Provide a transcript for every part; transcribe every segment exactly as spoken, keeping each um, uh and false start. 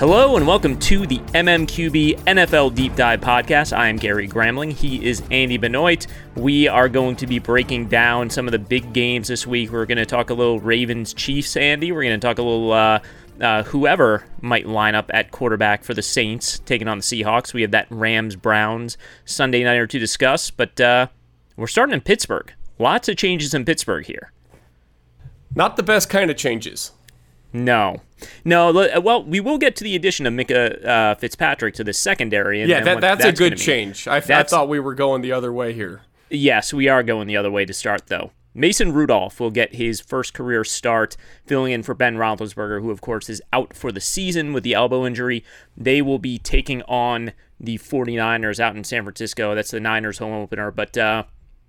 Hello and welcome to the M M Q B N F L Deep Dive Podcast. I am Gary Gramling. He is Andy Benoit. We are going to be breaking down some of the big games this week. We're going to talk a little Ravens-Chiefs, Andy. We're going to talk a little uh, uh, whoever might line up at quarterback for the Saints, taking on the Seahawks. We have that Rams-Browns Sunday nighter to discuss, but uh, we're starting in Pittsburgh. Lots of changes in Pittsburgh here. Not the best kind of changes. No. No, well, we will get to the addition of Micah uh, Fitzpatrick to the secondary. And, yeah, and that, that's, that's a good change. I, I thought we were going the other way here. Yes, we are going the other way to start, though. Mason Rudolph will get his first career start, filling in for Ben Roethlisberger, who, of course, is out for the season with the elbow injury. They will be taking on the 49ers out in San Francisco. That's the Niners home opener, but... Uh,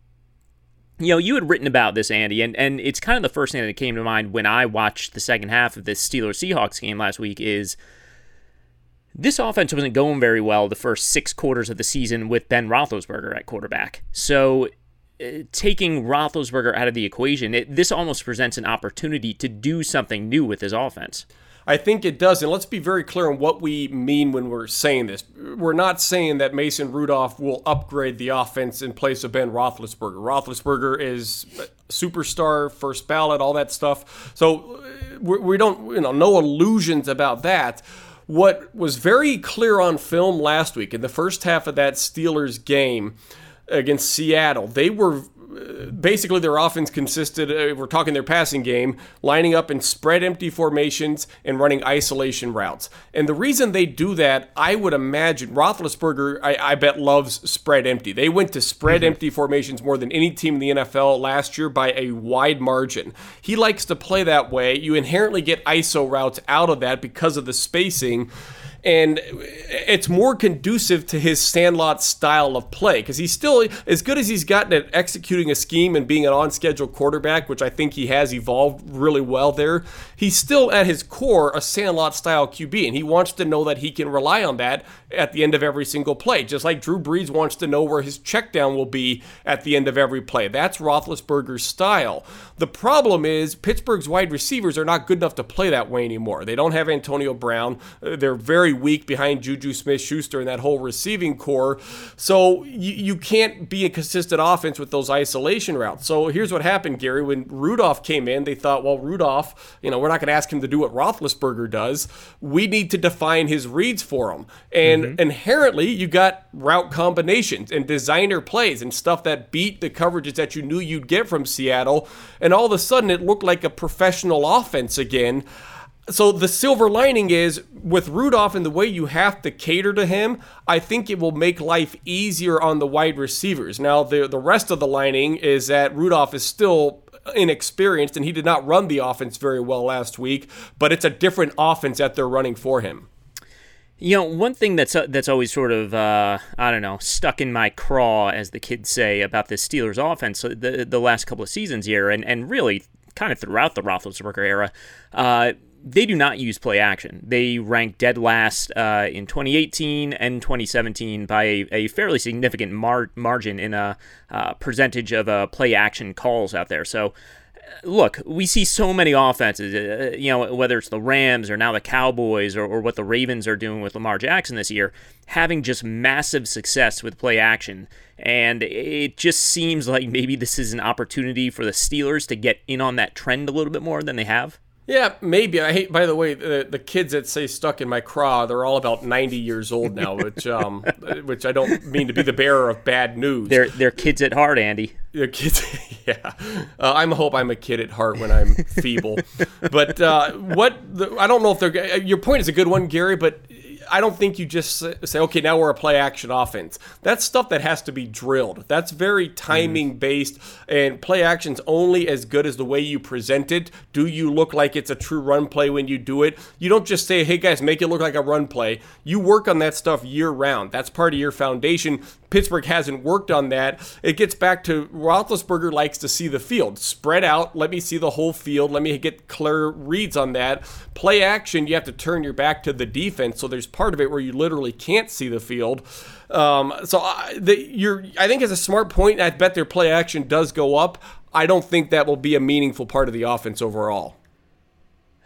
You know, you had written about this, Andy, and, and it's kind of the first thing that came to mind when I watched the second half of this Steelers-Seahawks game last week is this offense wasn't going very well the first six quarters of the season with Ben Roethlisberger at quarterback. So uh, taking Roethlisberger out of the equation, it, this almost presents an opportunity to do something new with his offense. I think it does, and let's be very clear on what we mean when we're saying this. We're not saying that Mason Rudolph will upgrade the offense in place of Ben Roethlisberger. Roethlisberger is a superstar, first ballot, all that stuff. So we don't, you know, no illusions about that. What was very clear on film last week in the first half of that Steelers game against Seattle, they were basically their offense consisted, uh, we're talking their passing game, lining up in spread empty formations and running isolation routes. And the reason they do that, I would imagine, Roethlisberger, I, I bet, loves spread empty. They went to spread mm-hmm. empty formations more than any team in the N F L last year by a wide margin. He likes to play that way. You inherently get I S O routes out of that because of the spacing. And it's more conducive to his Sandlot style of play because he's still, as good as he's gotten at executing a scheme and being an on-schedule quarterback, which I think he has evolved really well there, he's still at his core a Sandlot style Q B, and he wants to know that he can rely on that at the end of every single play, just like Drew Brees wants to know where his check down will be at the end of every play. That's Roethlisberger's style. The problem is Pittsburgh's wide receivers are not good enough to play that way anymore. They don't have Antonio Brown. They're very weak behind Juju Smith-Schuster and that whole receiving core. So you, you can't be a consistent offense with those isolation routes. So here's what happened, Gary. When Rudolph came in, they thought, well, Rudolph, you know, we're not going to ask him to do what Roethlisberger does. We need to define his reads for him. And mm-hmm. inherently, you got route combinations and designer plays and stuff that beat the coverages that you knew you'd get from Seattle. And all of a sudden, it looked like a professional offense again. So the silver lining is, with Rudolph and the way you have to cater to him, I think it will make life easier on the wide receivers. Now, the, the rest of the lining is that Rudolph is still inexperienced, and he did not run the offense very well last week, but it's a different offense that they're running for him. You know, one thing that's uh, that's always sort of, uh, I don't know, stuck in my craw, as the kids say, about the Steelers offense the, the last couple of seasons here, and, and really kind of throughout the Roethlisberger era, uh, they do not use play action. They rank dead last uh, in twenty eighteen and twenty seventeen by a, a fairly significant mar- margin in a uh, percentage of uh, play action calls out there. So, look, we see so many offenses, uh, you know, whether it's the Rams or now the Cowboys or, or what the Ravens are doing with Lamar Jackson this year, having just massive success with play action. And it just seems like maybe this is an opportunity for the Steelers to get in on that trend a little bit more than they have. Yeah, maybe. I hate, by the way, the, the kids that say stuck in my craw, they're all about ninety years old now, which um, which I don't mean to be the bearer of bad news. They're they're kids at heart, Andy. They're kids, yeah. Uh, I hope I'm a kid at heart when I'm feeble. But uh, what, the, I don't know if they're, your point is a good one, Gary, but I don't think you just say, okay, now we're a play-action offense. That's stuff that has to be drilled. That's very timing-based, and play-action's only as good as the way you present it. Do you look like it's a true run play when you do it? You don't just say, hey, guys, make it look like a run play. You work on that stuff year-round. That's part of your foundation. Pittsburgh hasn't worked on that. It gets back to Roethlisberger likes to see the field. Spread out. Let me see the whole field. Let me get clear reads on that. Play action, you have to turn your back to the defense, so there's part of it where you literally can't see the field. Um, so I, the, you're, I think it's a smart point. I bet their play action does go up. I don't think that will be a meaningful part of the offense overall.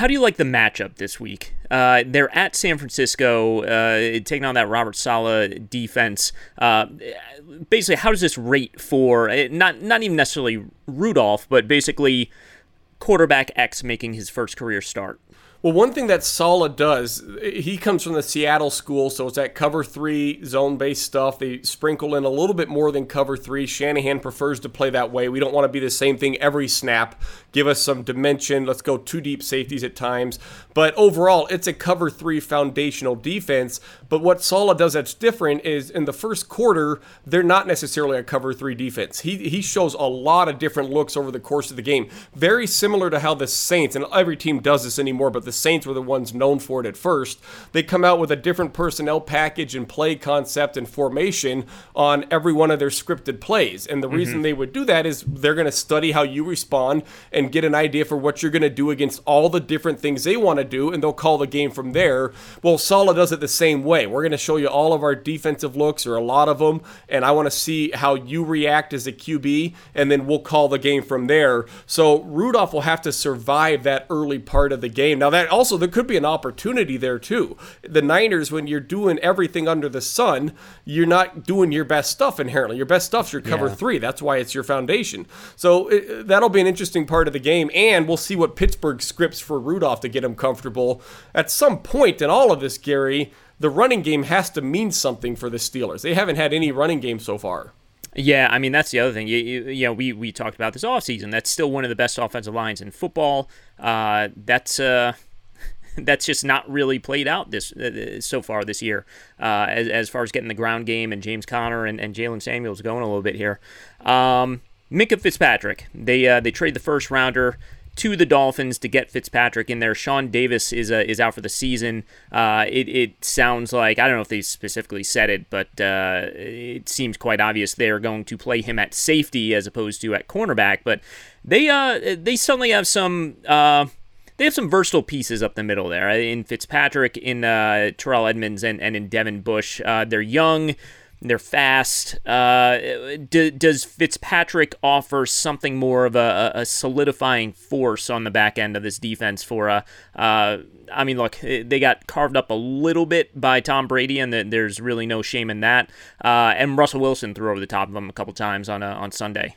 how do you like the matchup this week? Uh, they're at San Francisco, uh, taking on that Robert Saleh defense. Uh, basically, how does this rate for not not even necessarily Rudolph, but basically quarterback X making his first career start? Well, one thing that Saleh does, he comes from the Seattle school, so it's that cover three zone-based stuff. They sprinkle in a little bit more than cover three. Shanahan prefers to play that way. We don't want to be the same thing every snap. Give us some dimension. Let's go two deep safeties at times. But overall, it's a cover three foundational defense. But what Saleh does that's different is in the first quarter, they're not necessarily a cover three defense. He he shows a lot of different looks over the course of the game. Very similar to how the Saints, and every team does this anymore, but the Saints were the ones known for it at first. They come out with a different personnel package and play concept and formation on every one of their scripted plays. And the mm-hmm. reason they would do that is they're going to study how you respond and get an idea for what you're going to do against all the different things they want to do, and they'll call the game from there. Well, Saleh does it the same way. We're going to show you all of our defensive looks, or a lot of them, and I want to see how you react as a Q B, and then we'll call the game from there. So Rudolph will have to survive that early part of the game. Now, that also, there could be an opportunity there too. The Niners, when you're doing everything under the sun, you're not doing your best stuff inherently. Your best stuff's your cover yeah. three. That's why it's your foundation. So it, that'll be an interesting part of the game, and we'll see what Pittsburgh scripts for Rudolph to get him comfortable. At some point in all of this, Gary, the running game has to mean something for the Steelers. They haven't had any running game so far. Yeah, I mean, that's the other thing. You, you, you know, we, we talked about this offseason. That's still one of the best offensive lines in football. Uh, that's uh, that's just not really played out this uh, so far this year uh, as, as far as getting the ground game and James Conner and, and Jalen Samuels going a little bit here. Um, Minkah Fitzpatrick, they uh, they trade the first rounder to the Dolphins to get Fitzpatrick in there. Sean Davis is uh, is out for the season. Uh, it, it sounds like, I don't know if they specifically said it, but uh, it seems quite obvious they're going to play him at safety as opposed to at cornerback. But they uh, they suddenly have some uh, they have some versatile pieces up the middle there in Fitzpatrick, in uh, Terrell Edmunds, and, and in Devin Bush. Uh, they're young. They're fast. Uh, do, does Fitzpatrick offer something more of a, a solidifying force on the back end of this defense for a, uh, I mean, look, they got carved up a little bit by Tom Brady, and there's really no shame in that. Uh, and Russell Wilson threw over the top of him a couple times on, a, on Sunday.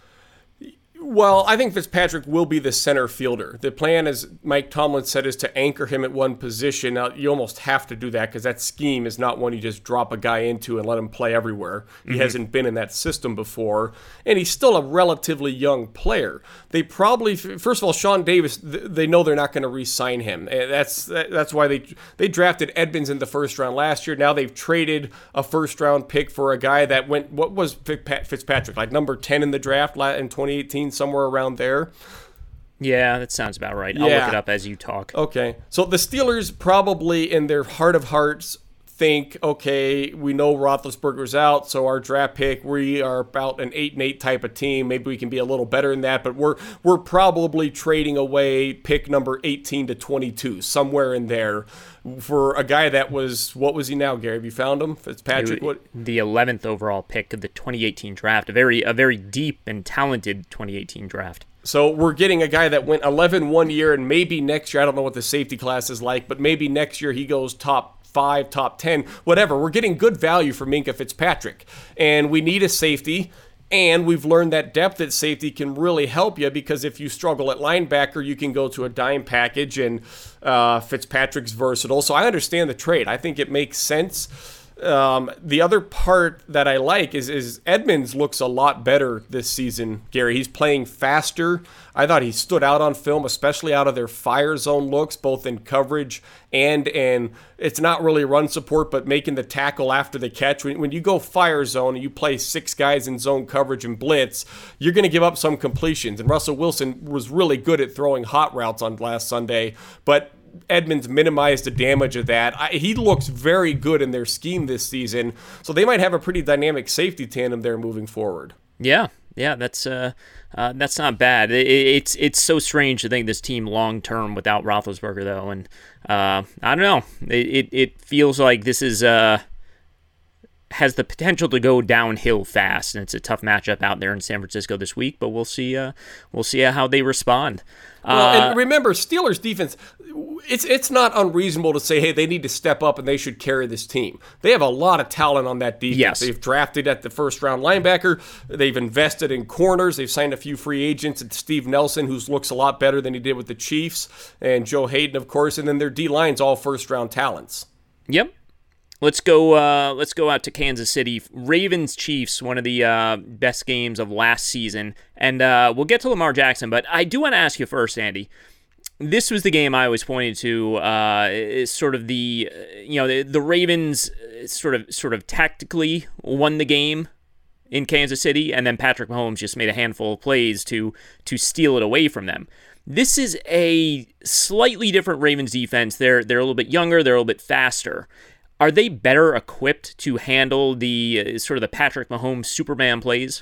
Well, I think Fitzpatrick will be the center fielder. The plan, as Mike Tomlin said, is to anchor him at one position. Now, you almost have to do that because that scheme is not one you just drop a guy into and let him play everywhere. He mm-hmm. hasn't been in that system before, and he's still a relatively young player. They probably, first of all, Sean Davis, they know they're not going to re-sign him. That's that's why they they drafted Edmunds in the first round last year. Now they've traded a first-round pick for a guy that went, what was Fitzpatrick, like number ten in the draft in twenty eighteen, somewhere around there. Yeah, that sounds about right. I'll yeah. look it up as you talk. Okay. So the Steelers probably in their heart of hearts think, okay, we know Roethlisberger's out, so our draft pick, we are about an eight and eight type of team. Maybe we can be a little better than that, but we're we're probably trading away pick number eighteen to twenty-two, somewhere in there, for a guy that was, what was he now, Gary? Have you found him? Fitzpatrick? What? The eleventh overall pick of the twenty eighteen draft, a very a very deep and talented twenty eighteen draft. So we're getting a guy that went eleven one year, and maybe next year, I don't know what the safety class is like, but maybe next year he goes top five, top ten, whatever. We're getting good value for Minkah Fitzpatrick, and we need a safety. And we've learned that depth at safety can really help you, because if you struggle at linebacker, you can go to a dime package, and uh, Fitzpatrick's versatile. So I understand the trade. I think it makes sense. Um, the other part that I like is, is Edmunds looks a lot better this season, Gary. He's playing faster. I thought he stood out on film, especially out of their fire zone looks, both in coverage and in, it's not really run support, but making the tackle after the catch. When, when you go fire zone and you play six guys in zone coverage and blitz, you're going to give up some completions. And Russell Wilson was really good at throwing hot routes on last Sunday, but Edmunds minimized the damage of that. I, he looks very good in their scheme this season, so they might have a pretty dynamic safety tandem there moving forward. Yeah, yeah, that's uh, uh, that's not bad. It, it's it's so strange to think this team long term without Roethlisberger though, and uh, I don't know. It, it it feels like this is uh, has the potential to go downhill fast, and it's a tough matchup out there in San Francisco this week. But we'll see. Uh, we'll see how they respond. Well, uh, and remember, Steelers defense, it's it's not unreasonable to say, hey, they need to step up and they should carry this team. They have a lot of talent on that defense. Yes. They've drafted at the first round linebacker. They've invested in corners. They've signed a few free agents. And Steve Nelson, who looks a lot better than he did with the Chiefs, and Joe Hayden, of course. And then their D line's all first round talents. Yep. Let's go. Uh, let's go out to Kansas City. Ravens Chiefs, one of the uh, best games of last season, and uh, we'll get to Lamar Jackson. But I do want to ask you first, Andy. This was the game I always pointed to. Uh, is sort of the you know the, the Ravens sort of sort of tactically won the game in Kansas City, and then Patrick Mahomes just made a handful of plays to to steal it away from them. This is a slightly different Ravens defense. They're they're a little bit younger. They're a little bit faster. Are they better equipped to handle the uh, sort of the Patrick Mahomes Superman plays?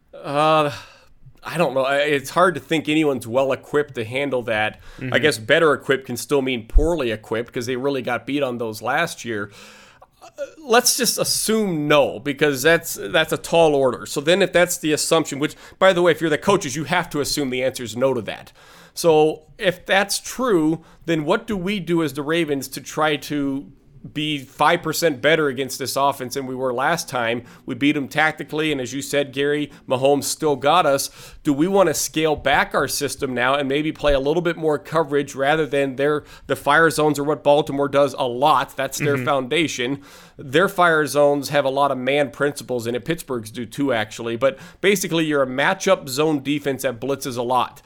Uh, I don't know. It's hard to think anyone's well equipped to handle that. Mm-hmm. I guess better equipped can still mean poorly equipped because they really got beat on those last year. Uh, let's just assume no, because that's that's a tall order. So then if that's the assumption, which, by the way, if you're the coaches, you have to assume the answer is no to that. So if that's true, then what do we do as the Ravens to try to be five percent better against this offense than we were last time? We beat them tactically, and as you said, Gary, Mahomes still got us. Do we want to scale back our system now and maybe play a little bit more coverage rather than their the fire zones are what Baltimore does a lot? That's their mm-hmm. foundation. Their fire zones have a lot of man principles in it. Pittsburgh's do too, actually. But basically, you're a matchup zone defense that blitzes a lot.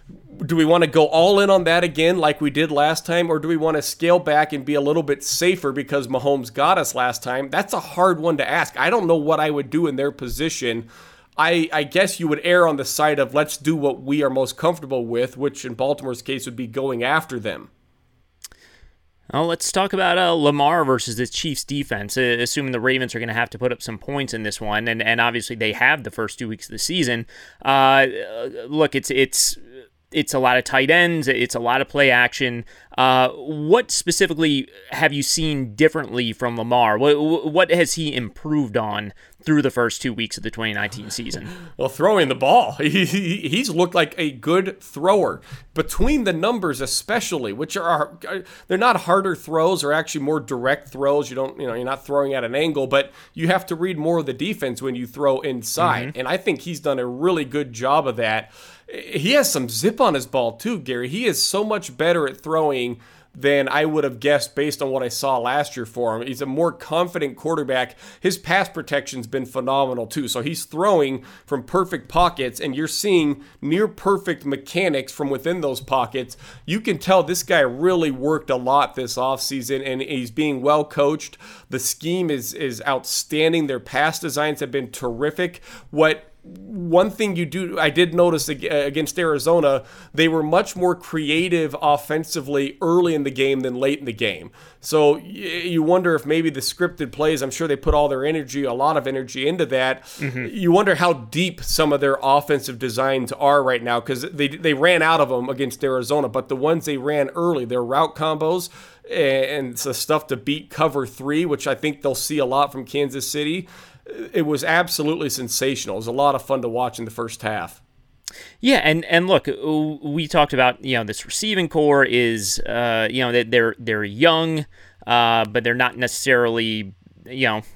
Do we want to go all in on that again like we did last time, or do we want to scale back and be a little bit safer because Mahomes got us last time? That's a hard one to ask. I don't know what I would do in their position. I, I guess you would err on the side of let's do what we are most comfortable with, which in Baltimore's case would be going after them. Well, let's talk about uh, Lamar versus the Chiefs defense, uh, assuming the Ravens are going to have to put up some points in this one, and, and obviously they have the first two weeks of the season. Uh, look, it's it's... It's a lot of tight ends. It's a lot of play action. Uh, what specifically have you seen differently from Lamar? What, what has he improved on through the first two weeks of the twenty nineteen season? Well, throwing the ball. He, he, he's looked like a good thrower. Between the numbers especially, which are, they're not harder throws or actually more direct throws. You don't, you know, you're not throwing at an angle, but you have to read more of the defense when you throw inside. Mm-hmm. And I think he's done a really good job of that. He has some zip on his ball too, Gary. He is so much better at throwing than I would have guessed based on what I saw last year for him. He's a more confident quarterback. His pass protection's been phenomenal too. So he's throwing from perfect pockets, and you're seeing near perfect mechanics from within those pockets. You can tell this guy really worked a lot this offseason, and he's being well coached. The scheme is is outstanding. Their pass designs have been terrific. What One thing you do, I did notice against Arizona, they were much more creative offensively early in the game than late in the game. So you wonder if maybe the scripted plays, I'm sure they put all their energy, a lot of energy into that. Mm-hmm. You wonder how deep some of their offensive designs are right now, because they, they ran out of them against Arizona, but the ones they ran early, their route combos, and the stuff to beat cover three, which I think they'll see a lot from Kansas City. It was absolutely sensational. It was a lot of fun to watch in the first half. Yeah, and, and look, we talked about, you know, this receiving core is, uh, you know, they're they're young, uh, but they're not necessarily, you know,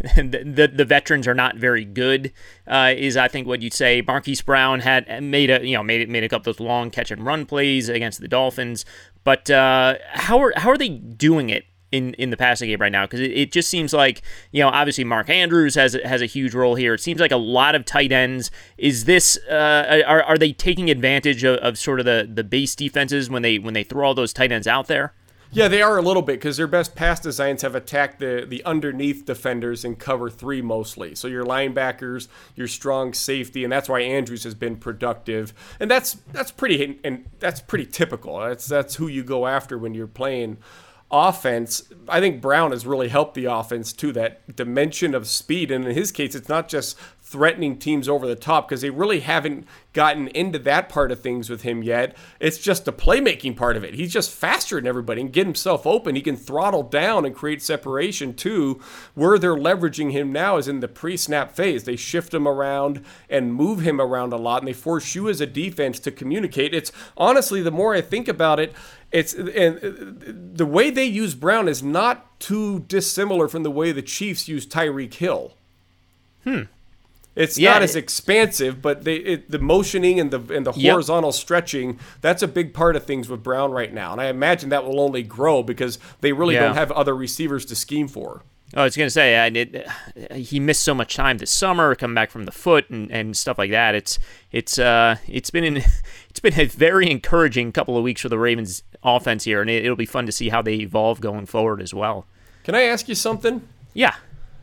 the the veterans are not very good. Uh, is I think what you'd say. Marquise Brown had made a you know made made a couple of those long catch and run plays against the Dolphins, but uh, how are how are they doing it in, in the passing game right now? Because it, it just seems like, you know, obviously Mark Andrews has has a huge role here. It seems like a lot of tight ends. Is this uh, are are they taking advantage of, of sort of the, the base defenses when they when they throw all those tight ends out there? Yeah, they are a little bit, because their best pass designs have attacked the, the underneath defenders in cover three mostly. So your linebackers, your strong safety, and that's why Andrews has been productive. And that's that's pretty and that's pretty typical. That's that's who you go after when you're playing offense. I think Brown has really helped the offense too, that dimension of speed. And in his case, it's not just threatening teams over the top, because they really haven't gotten into that part of things with him yet. It's just the playmaking part of it. He's just faster than everybody and get himself open. He can throttle down and create separation too. Where they're leveraging him now is in the pre-snap phase. They shift him around and move him around a lot, and they force you as a defense to communicate. It's honestly, the more I think about it, it's and the way they use Brown is not too dissimilar from the way the Chiefs use Tyreek Hill. Hmm. It's yeah, not as it, expansive, but they, it, the motioning and the and the yep. horizontal stretching, that's a big part of things with Brown right now. And I imagine that will only grow because they really yeah. don't have other receivers to scheme for. I was going to say, I, it, he missed so much time this summer, coming back from the foot and, and stuff like that. It's it's uh it's been an, it's been a very encouraging couple of weeks for the Ravens offense here, and it, it'll be fun to see how they evolve going forward as well. Can I ask you something? Yeah.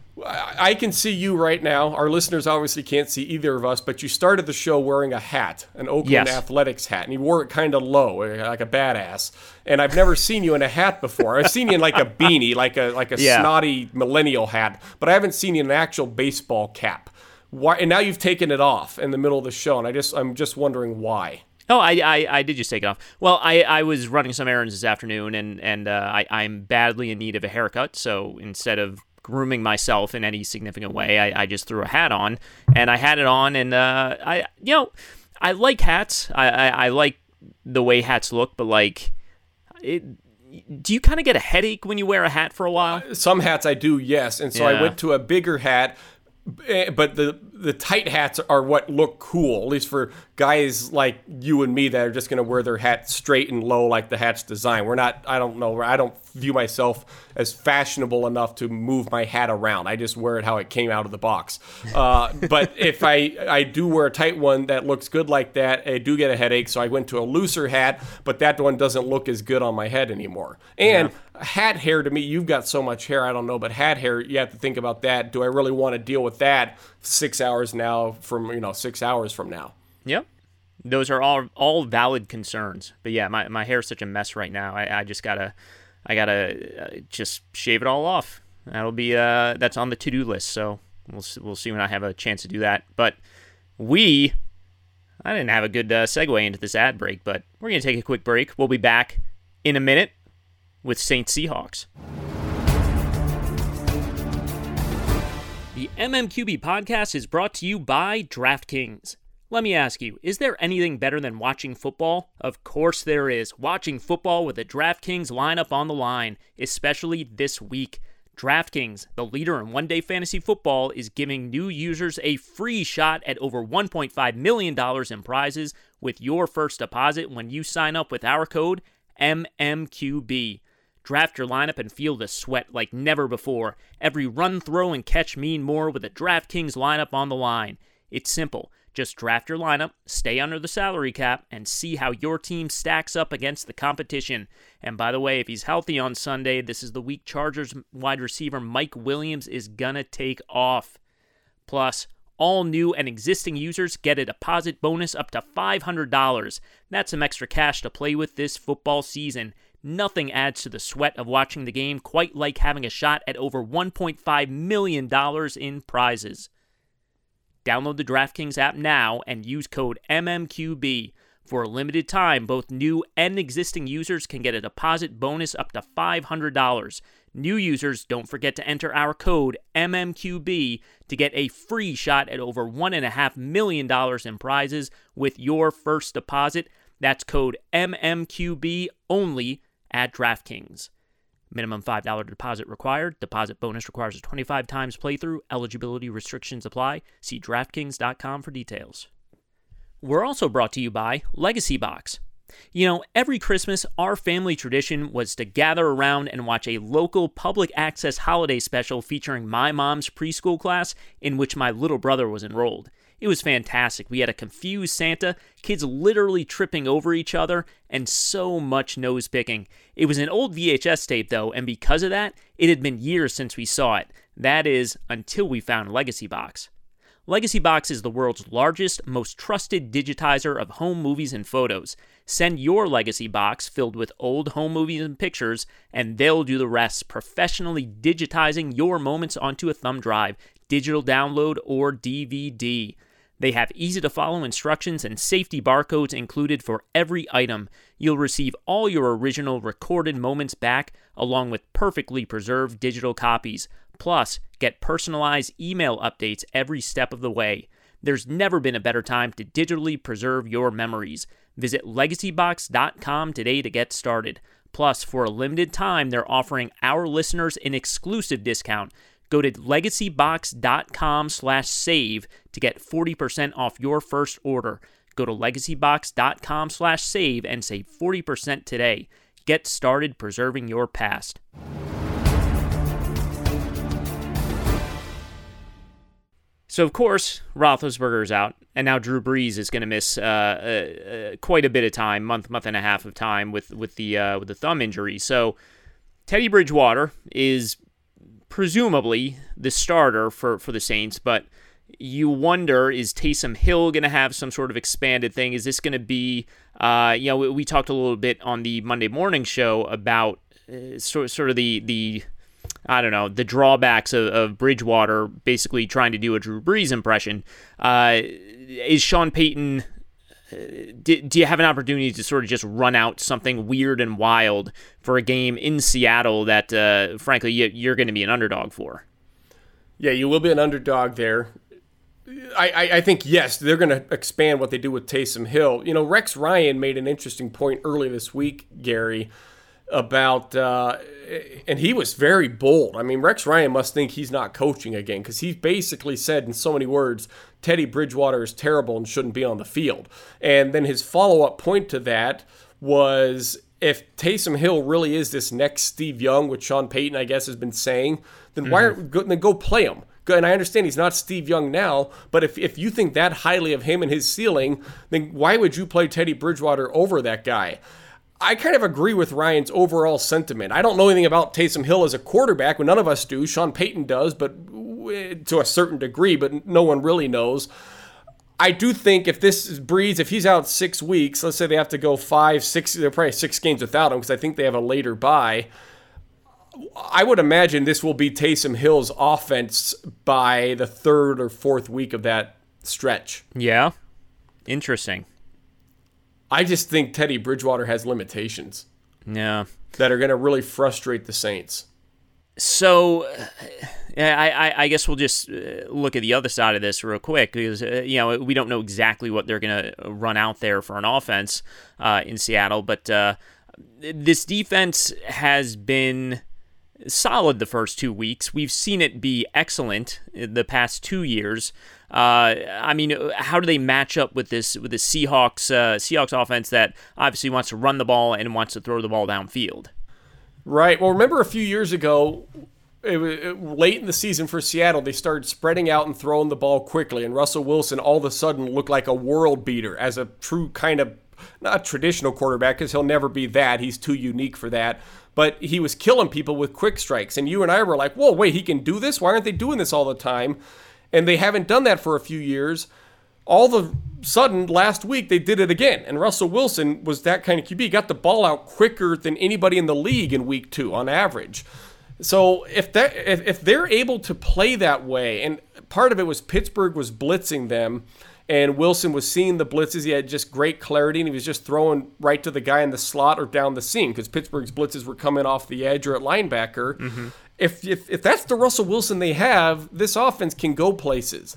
I can see you right now. Our listeners obviously can't see either of us, but you started the show wearing a hat, an Oakland yes. Athletics hat, and you wore it kind of low, like a badass. And I've never seen you in a hat before. I've seen you in like a beanie, like a like a yeah. snotty millennial hat, but I haven't seen you in an actual baseball cap. Why? And now you've taken it off in the middle of the show, and I just I'm just wondering why. Oh, I, I, I did just take it off. Well, I, I was running some errands this afternoon, and and uh, I I'm badly in need of a haircut, so instead of grooming myself in any significant way, I, I just threw a hat on, and I had it on, and uh, I, you know, I like hats. I, I, I like the way hats look, but like, it, do you kind of get a headache when you wear a hat for a while? Some hats I do, yes, and so yeah. I went to a bigger hat, but the the tight hats are what look cool, at least for guys like you and me that are just going to wear their hat straight and low like the hat's designed. We're not, I don't know, I don't view myself as fashionable enough to move my hat around. I just wear it how it came out of the box. Uh, but if I, I do wear a tight one that looks good like that, I do get a headache, so I went to a looser hat, but that one doesn't look as good on my head anymore. And yeah. hat hair, to me, you've got so much hair, I don't know, but hat hair, you have to think about that. Do I really want to deal with that six hours now from, you know, six hours from now? Yep. Those are all all valid concerns. But yeah, my, my hair is such a mess right now. I, I just gotta I gotta uh, just shave it all off. That'll be uh that's on the to-do list. So we'll we'll see when I have a chance to do that. But we I didn't have a good uh, segue into this ad break, but we're gonna take a quick break. We'll be back in a minute with Saints Seahawks. The M M Q B podcast is brought to you by DraftKings. Let me ask you, is there anything better than watching football? Of course there is. Watching football with a DraftKings lineup on the line, especially this week. DraftKings, the leader in one-day fantasy football, is giving new users a free shot at over one point five million dollars in prizes with your first deposit when you sign up with our code M M Q B. Draft your lineup and feel the sweat like never before. Every run, throw, and catch mean more with a DraftKings lineup on the line. It's simple. Just draft your lineup, stay under the salary cap, and see how your team stacks up against the competition. And by the way, if he's healthy on Sunday, this is the week Chargers wide receiver Mike Williams is gonna take off. Plus, all new and existing users get a deposit bonus up to five hundred dollars. That's some extra cash to play with this football season. Nothing adds to the sweat of watching the game quite like having a shot at over one point five million dollars in prizes. Download the DraftKings app now and use code M M Q B. For a limited time, both new and existing users can get a deposit bonus up to five hundred dollars. New users, don't forget to enter our code M M Q B to get a free shot at over one point five million dollars in prizes with your first deposit. That's code M M Q B only at DraftKings. Minimum five dollars deposit required. Deposit bonus requires a twenty-five times playthrough. Eligibility restrictions apply. See DraftKings dot com for details. We're also brought to you by Legacy Box. You know, every Christmas, our family tradition was to gather around and watch a local public access holiday special featuring my mom's preschool class in which my little brother was enrolled. It was fantastic. We had a confused Santa, kids literally tripping over each other, and so much nose picking. It was an old V H S tape, though, and because of that, it had been years since we saw it. That is, until we found Legacy Box. Legacy Box is the world's largest, most trusted digitizer of home movies and photos. Send your Legacy Box filled with old home movies and pictures, and they'll do the rest, professionally digitizing your moments onto a thumb drive, digital download, or D V D. They have easy-to-follow instructions and safety barcodes included for every item. You'll receive all your original recorded moments back, along with perfectly preserved digital copies. Plus, get personalized email updates every step of the way. There's never been a better time to digitally preserve your memories. Visit legacy box dot com today to get started. Plus, for a limited time, they're offering our listeners an exclusive discount. Go to legacy box dot com slash save to get forty percent off your first order. Go to legacy box dot com slash save and save forty percent today. Get started preserving your past. So, of course, Roethlisberger's out, and now Drew Brees is going to miss uh, uh, uh, quite a bit of time, month, month and a half of time with with the uh, with the thumb injury. So, Teddy Bridgewater is presumably the starter for, for the Saints, but you wonder, is Taysom Hill going to have some sort of expanded thing? Is this going to be, uh, you know, we, we talked a little bit on the Monday morning show about uh, sort, sort of the, the, I don't know, the drawbacks of, of Bridgewater basically trying to do a Drew Brees impression. Uh, is Sean Payton... Do, do you have an opportunity to sort of just run out something weird and wild for a game in Seattle that, uh, frankly, you, you're going to be an underdog for? Yeah, you will be an underdog there. I, I, I think, yes, they're going to expand what they do with Taysom Hill. You know, Rex Ryan made an interesting point earlier this week, Gary, about, uh, and he was very bold. I mean, Rex Ryan must think he's not coaching again, because he basically said in so many words, Teddy Bridgewater is terrible and shouldn't be on the field. And then his follow-up point to that was, if Taysom Hill really is this next Steve Young, which Sean Payton, I guess, has been saying, then mm-hmm. why aren't go, then go play him? And I understand he's not Steve Young now, but if, if you think that highly of him and his ceiling, then why would you play Teddy Bridgewater over that guy? I kind of agree with Ryan's overall sentiment. I don't know anything about Taysom Hill as a quarterback. Well, none of us do. Sean Payton does, but to a certain degree, but no one really knows. I do think if this is Brees, if he's out six weeks, let's say they have to go five, six, they're probably six games without him because I think they have a later bye. I would imagine this will be Taysom Hill's offense by the third or fourth week of that stretch. Yeah. Interesting. I just think Teddy Bridgewater has limitations. Yeah. That are going to really frustrate the Saints. So, I, I, I guess we'll just look at the other side of this real quick, because, uh, you know, we don't know exactly what they're going to run out there for an offense uh, in Seattle, but uh, this defense has been solid the first two weeks. We've seen it be excellent the past two years. Uh, I mean, how do they match up with this with the Seahawks uh, Seahawks offense that obviously wants to run the ball and wants to throw the ball downfield? Right. Well, remember a few years ago, it was, it, late in the season for Seattle, they started spreading out and throwing the ball quickly, and Russell Wilson all of a sudden looked like a world beater as a true kind of, not traditional quarterback, because he'll never be that. He's too unique for that. But he was killing people with quick strikes. And you and I were like, whoa, wait, he can do this? Why aren't they doing this all the time? And they haven't done that for a few years. All of a sudden, last week, they did it again. And Russell Wilson was that kind of Q B. He got the ball out quicker than anybody in the league in week two on average. So if that if, if they're able to play that way, and part of it was Pittsburgh was blitzing them, and Wilson was seeing the blitzes. He had just great clarity, and he was just throwing right to the guy in the slot or down the seam, because Pittsburgh's blitzes were coming off the edge or at linebacker. Mm-hmm. If, if if that's the Russell Wilson they have, this offense can go places.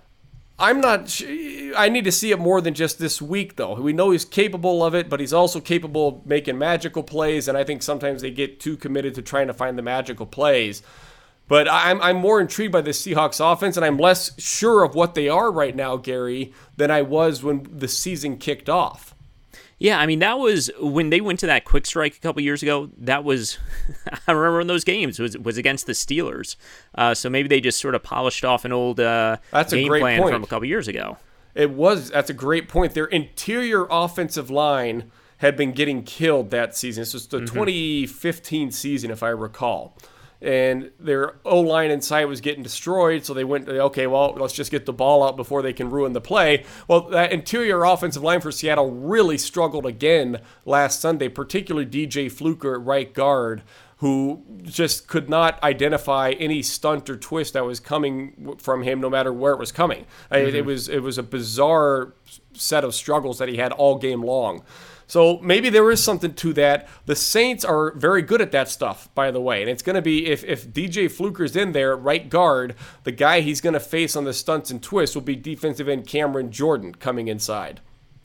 I'm not sh- I need to see it more than just this week, though. We know he's capable of it, but he's also capable of making magical plays, and I think sometimes they get too committed to trying to find the magical plays. But I'm I'm more intrigued by the Seahawks offense, and I'm less sure of what they are right now, Gary, than I was when the season kicked off. Yeah, I mean, that was when they went to that quick strike a couple years ago. That was, I remember in those games, was was against the Steelers. Uh, so maybe they just sort of polished off an old uh, that's game a great plan point. from a couple years ago. It was. That's a great point. Their interior offensive line had been getting killed that season. This was the mm-hmm. twenty fifteen season, if I recall. and their O-line inside was getting destroyed, so they went, okay, well, let's just get the ball out before they can ruin the play. Well, that interior offensive line for Seattle really struggled again last Sunday, particularly D J Fluker at right guard, who just could not identify any stunt or twist that was coming from him, no matter where it was coming. Mm-hmm. It, it was it was a bizarre set of struggles that he had all game long. So maybe there is something to that. The Saints are very good at that stuff, by the way. And it's going to be, if, if D J Fluker's in there at right guard, the guy he's going to face on the stunts and twists will be defensive end Cameron Jordan coming inside.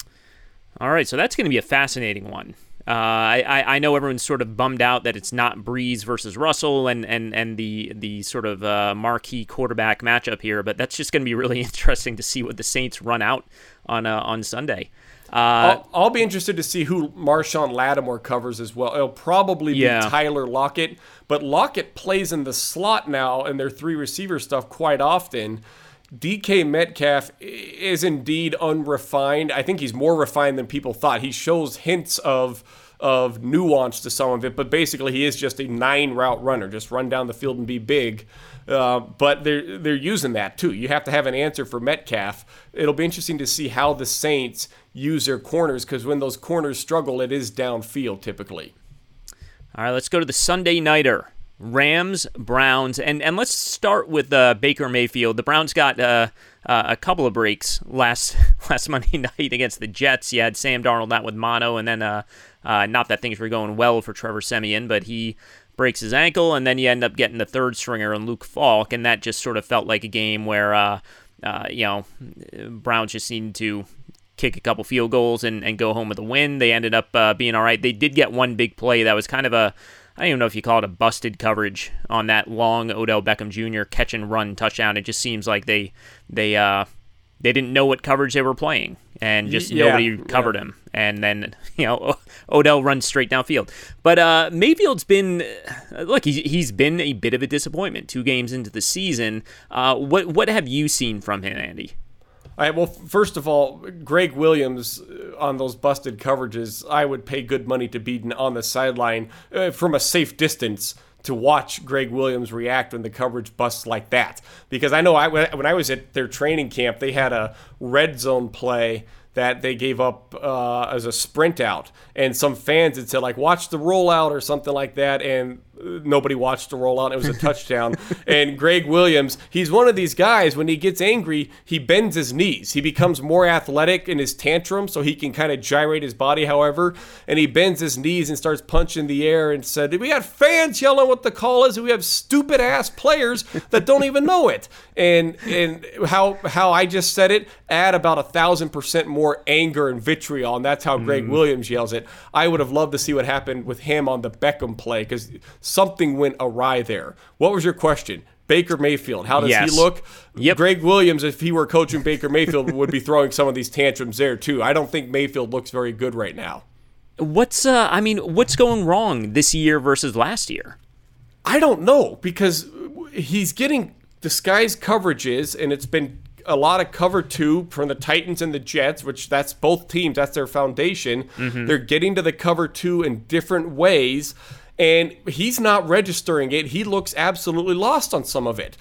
All right, so that's going to be a fascinating one. Uh, I, I know everyone's sort of bummed out that it's not Breeze versus Russell and, and, and the the sort of uh, marquee quarterback matchup here, but that's just going to be really interesting to see what the Saints run out on uh, on Sunday. Uh, I'll, I'll be interested to see who Marshawn Lattimore covers as well. It'll probably be yeah. Tyler Lockett, but Lockett plays in the slot now in their three receiver stuff quite often. D K Metcalf is indeed unrefined. I think he's more refined than people thought. He shows hints of of nuance to some of it, but basically he is just a nine route runner. Just run down the field and be big. Uh, but they're they're using that too. You have to have an answer for Metcalf. It'll be interesting to see how the Saints use their corners, because when those corners struggle, it is downfield typically. All right, let's go to the Sunday nighter. Rams, Browns, and, and let's start with uh, Baker Mayfield. The Browns got uh, uh, a couple of breaks last last Monday night against the Jets. You had Sam Darnold out with mono, and then uh, uh, not that things were going well for Trevor Siemian, but he breaks his ankle, and then you end up getting the third stringer in Luke Falk, and that just sort of felt like a game where uh, uh, you know Browns just needed to kick a couple field goals and, and go home with a win. They ended up uh, being all right. They did get one big play that was kind of a, I don't even know if you call it a busted coverage on that long Odell Beckham Junior catch and run touchdown. It just seems like they they uh, they didn't know what coverage they were playing, and just yeah, nobody covered yeah. him. And then, you know, Odell runs straight downfield. But uh, Mayfield's been, look, he's, he's been a bit of a disappointment two games into the season. Uh, what what have you seen from him, Andy? All right, well, first of all, Greg Williams on those busted coverages, I would pay good money to be on the sideline uh, from a safe distance to watch Greg Williams react when the coverage busts like that. Because I know I, when I was at their training camp, they had a red zone play that they gave up uh, as a sprint out. And some fans had said, like, watch the rollout or something like that, and nobody watched the rollout. It was a touchdown. And Greg Williams, he's one of these guys, when he gets angry, he bends his knees. He becomes more athletic in his tantrum, so he can kind of gyrate his body, however. And he bends his knees and starts punching the air and said, we got fans yelling what the call is, and we have stupid-ass players that don't even know it. And and how how I just said it, add about a thousand percent more anger and vitriol, and that's how Greg mm. Williams yells it. I would have loved to see what happened with him on the Beckham play, because something went awry there. What was your question? Baker Mayfield, how does yes. he look? Yep. Greg Williams, if he were coaching Baker Mayfield, would be throwing some of these tantrums there too. I don't think Mayfield looks very good right now. What's uh? I mean, what's going wrong this year versus last year? I don't know, because he's getting disguised coverages, and it's been a lot of cover two from the Titans and the Jets, which that's both teams, that's their foundation. Mm-hmm. They're getting to the cover two in different ways, and he's not registering it. He looks absolutely lost on some of it.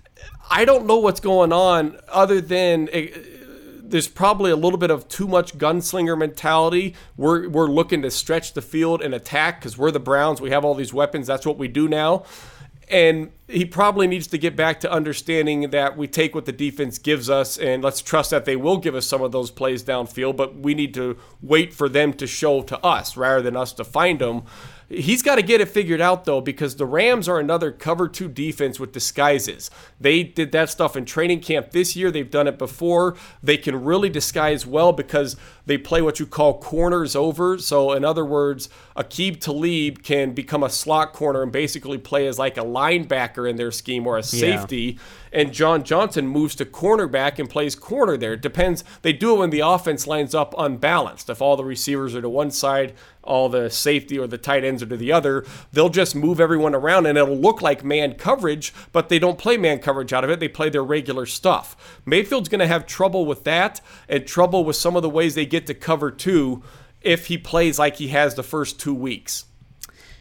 I don't know what's going on, other than it, there's probably a little bit of too much gunslinger mentality. We're we're looking to stretch the field and attack because we're the Browns. We have all these weapons. That's what we do now. And he probably needs to get back to understanding that we take what the defense gives us, and let's trust that they will give us some of those plays downfield, but we need to wait for them to show to us rather than us to find them. He's got to get it figured out, though, because the Rams are another cover two defense with disguises. They did that stuff in training camp this year. They've done it before. They can really disguise well because they play what you call corners over. So, in other words, Aqib Talib can become a slot corner and basically play as like a linebacker in their scheme or a safety. Yeah. And John Johnson moves to cornerback and plays corner there. It depends. They do it when the offense lines up unbalanced. If all the receivers are to one side, all the safety or the tight ends are to the other, they'll just move everyone around and it'll look like man coverage, but they don't play man coverage out of it. They play their regular stuff. Mayfield's going to have trouble with that and trouble with some of the ways they get to cover two if he plays like he has the first two weeks.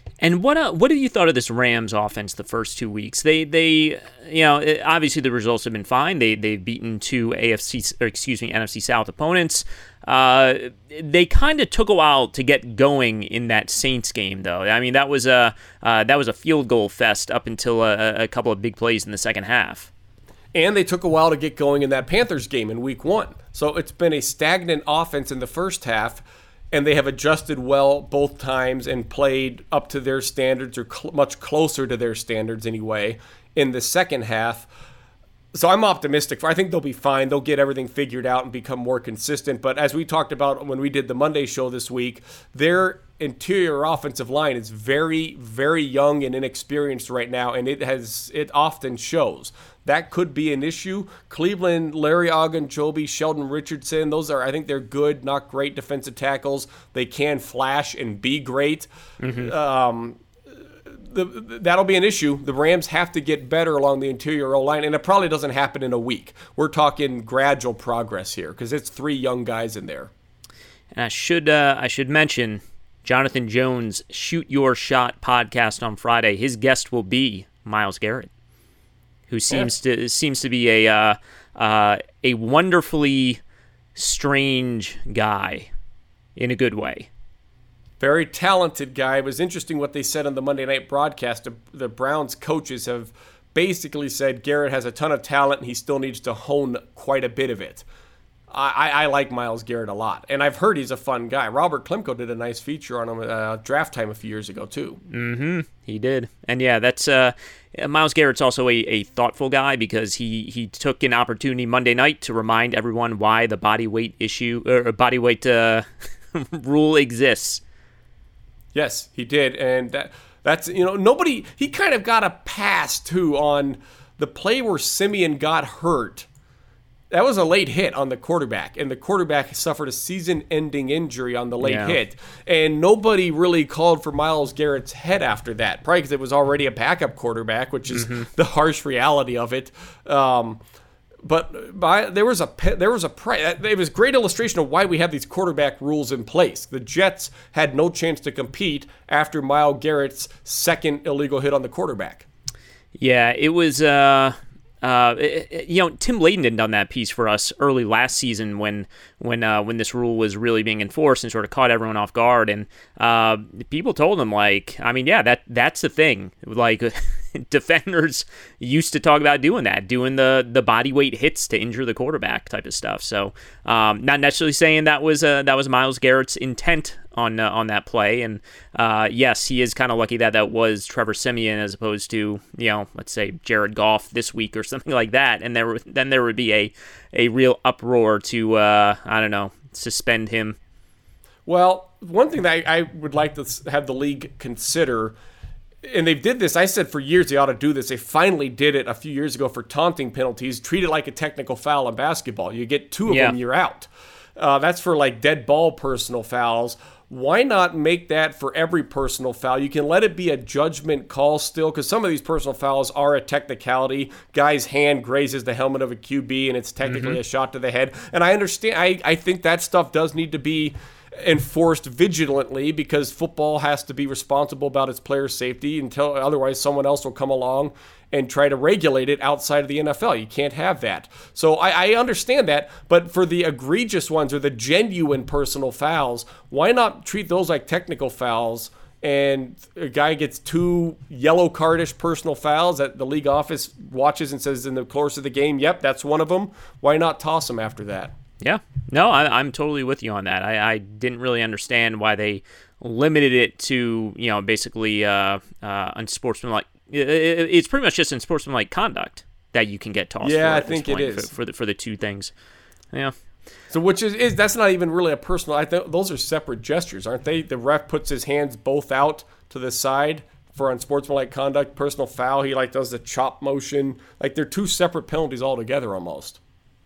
And what uh, what have you thought of this Rams offense the first two weeks? They they you know it, obviously the results have been fine. They they've beaten two A F C or excuse me N F C South opponents. Uh, they kind of took a while to get going in that Saints game, though. I mean that was a uh, that was a field goal fest up until a, a couple of big plays in the second half. And they took a while to get going in that Panthers game in week one. So it's been a stagnant offense in the first half. And they have adjusted well both times and played up to their standards or cl- much closer to their standards anyway in the second half. So I'm optimistic. I think they'll be fine. They'll get everything figured out and become more consistent. But as we talked about when we did the Monday show this week, their interior offensive line is very, very young and inexperienced right now, and it has it often shows. That could be an issue. Cleveland, Larry Ogunjobi, Sheldon Richardson, those are, I think they're good, not great defensive tackles. They can flash and be great. Mm-hmm. Um, the, that'll be an issue. The Rams have to get better along the interior O-line, and it probably doesn't happen in a week. We're talking gradual progress here because it's three young guys in there. And I should uh, I should mention Jonathan Jones' Shoot Your Shot podcast on Friday. His guest will be Myles Garrett, who seems yeah. to seems to be a uh, uh, a wonderfully strange guy in a good way. Very talented guy. It was interesting what they said on the Monday night broadcast. The, the Browns coaches have basically said Garrett has a ton of talent and he still needs to hone quite a bit of it. I, I like Myles Garrett a lot, and I've heard he's a fun guy. Robert Klimko did a nice feature on him at uh, Draft Time a few years ago, too. Mm-hmm. He did. And, yeah, that's uh, Myles Garrett's also a, a thoughtful guy because he, he took an opportunity Monday night to remind everyone why the body weight issue or body weight uh, rule exists. Yes, he did, and that, that's, you know, nobody, he kind of got a pass, too, on the play where Simeon got hurt. That was a late hit on the quarterback, and the quarterback suffered a season-ending injury on the late yeah. hit. And nobody really called for Myles Garrett's head after that, probably because it was already a backup quarterback, which is mm-hmm. the harsh reality of it. Um, but by, there was a there was a it was a great illustration of why we have these quarterback rules in place. The Jets had no chance to compete after Myles Garrett's second illegal hit on the quarterback. Yeah, it was. Uh... Uh, it, you know, Tim Layden had done that piece for us early last season when when uh, when this rule was really being enforced and sort of caught everyone off guard. And uh, people told him, like, I mean, yeah, that that's the thing. Like, defenders used to talk about doing that, doing the, the body weight hits to injure the quarterback type of stuff. So, um, not necessarily saying that was uh, that was Myles Garrett's intent on uh, on that play. And uh, yes, he is kind of lucky that that was Trevor Siemian as opposed to, you know, let's say Jared Goff this week or something like that. And there then there would be a, a real uproar to, uh, I don't know, suspend him. Well, one thing that I, I would like to have the league consider, and they did this, I said for years they ought to do this. They finally did it a few years ago for taunting penalties. Treat it like a technical foul in basketball. You get two of yeah. them, you're out. Uh, that's for like dead ball personal fouls. Why not make that for every personal foul? You can let it be a judgment call still, because some of these personal fouls are a technicality. Guy's hand grazes the helmet of a Q B, and it's technically mm-hmm. a shot to the head. And I understand. I, I think that stuff does need to be enforced vigilantly, because football has to be responsible about its players' safety until otherwise someone else will come along and try to regulate it outside of the N F L. You can't have that. So I, I understand that, but for the egregious ones or the genuine personal fouls, why not treat those like technical fouls? And a guy gets two yellow cardish personal fouls that the league office watches and says in the course of the game, yep, that's one of them. Why not toss him after that? Yeah, no, I, I'm totally with you on that. I, I didn't really understand why they limited it to, you know, basically uh, uh, unsportsmanlike. It's pretty much just unsportsmanlike conduct that you can get tossed. Yeah, for I at think this point it is for, for the for the two things. Yeah. So which is, is that's not even really a personal. I think those are separate gestures, aren't they? The ref puts his hands both out to the side for unsportsmanlike conduct. Personal foul, he like does the chop motion. Like they're two separate penalties altogether almost.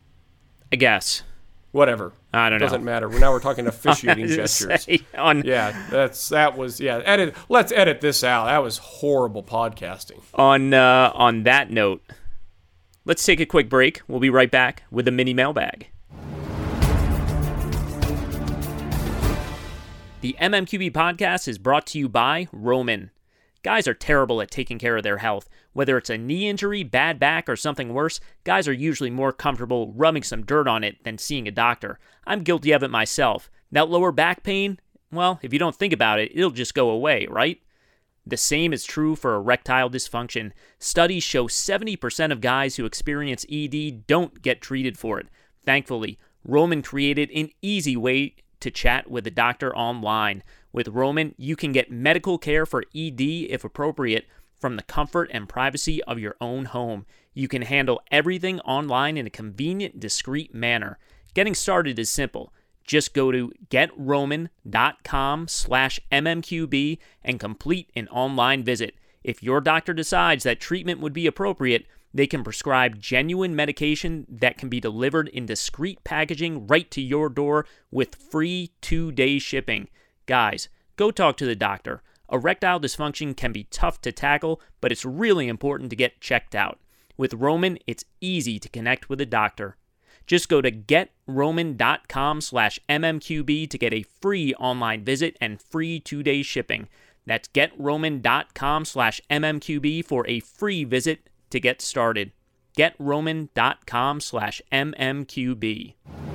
I guess. Whatever. I don't know. Doesn't matter. Now we're talking officiating gestures. On, yeah, that's that was yeah. Edit. Let's edit this out. That was horrible podcasting. On uh, on that note, let's take a quick break. We'll be right back with a mini mailbag. The M M Q B podcast is brought to you by Roman. Guys are terrible at taking care of their health. Whether it's a knee injury, bad back, or something worse, guys are usually more comfortable rubbing some dirt on it than seeing a doctor. I'm guilty of it myself. That lower back pain, well, if you don't think about it, it'll just go away, right? The same is true for erectile dysfunction. Studies show seventy percent of guys who experience E D don't get treated for it. Thankfully, Roman created an easy way to chat with a doctor online. With Roman, you can get medical care for E D if appropriate from the comfort and privacy of your own home. You can handle everything online in a convenient, discreet manner. Getting started is simple. Just go to getroman.com slash mmqb and complete an online visit. If your doctor decides that treatment would be appropriate, they can prescribe genuine medication that can be delivered in discreet packaging right to your door with free two-day shipping. Guys, go talk to the doctor. Erectile dysfunction can be tough to tackle, but it's really important to get checked out. With Roman, it's easy to connect with a doctor. Just go to getroman.com slash mmqb to get a free online visit and free two-day shipping. That's getroman.com slash mmqb for a free visit to get started. getroman.com slash mmqb.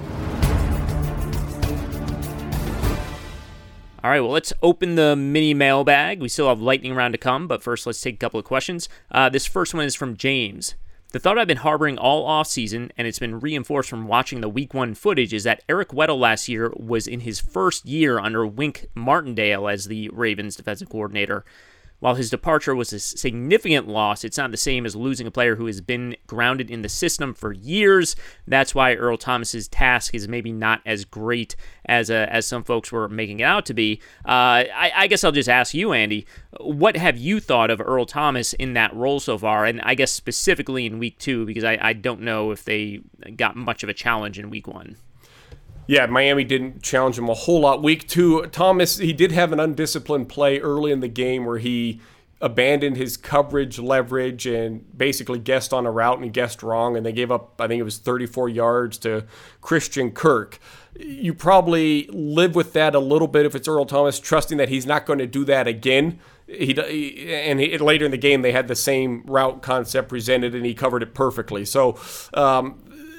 All right, well, let's open the mini mailbag. We still have lightning round to come, but first let's take a couple of questions. Uh, this first one is from James. The thought I've been harboring all offseason, and it's been reinforced from watching the week one footage, is that Eric Weddle last year was in his first year under Wink Martindale as the Ravens defensive coordinator. While his departure was a significant loss, it's not the same as losing a player who has been grounded in the system for years. That's why Earl Thomas's task is maybe not as great as uh, as some folks were making it out to be. Uh, I, I guess I'll just ask you, Andy, what have you thought of Earl Thomas in that role so far? And I guess specifically in week two, because I, I don't know if they got much of a challenge in week one. Yeah, Miami didn't challenge him a whole lot. Week two, Thomas, he did have an undisciplined play early in the game where he abandoned his coverage leverage and basically guessed on a route and he guessed wrong, and they gave up, I think it was thirty-four yards to Christian Kirk. You probably live with that a little bit if it's Earl Thomas, trusting that he's not going to do that again. He, he and he, later in the game, they had the same route concept presented, and he covered it perfectly. So, um,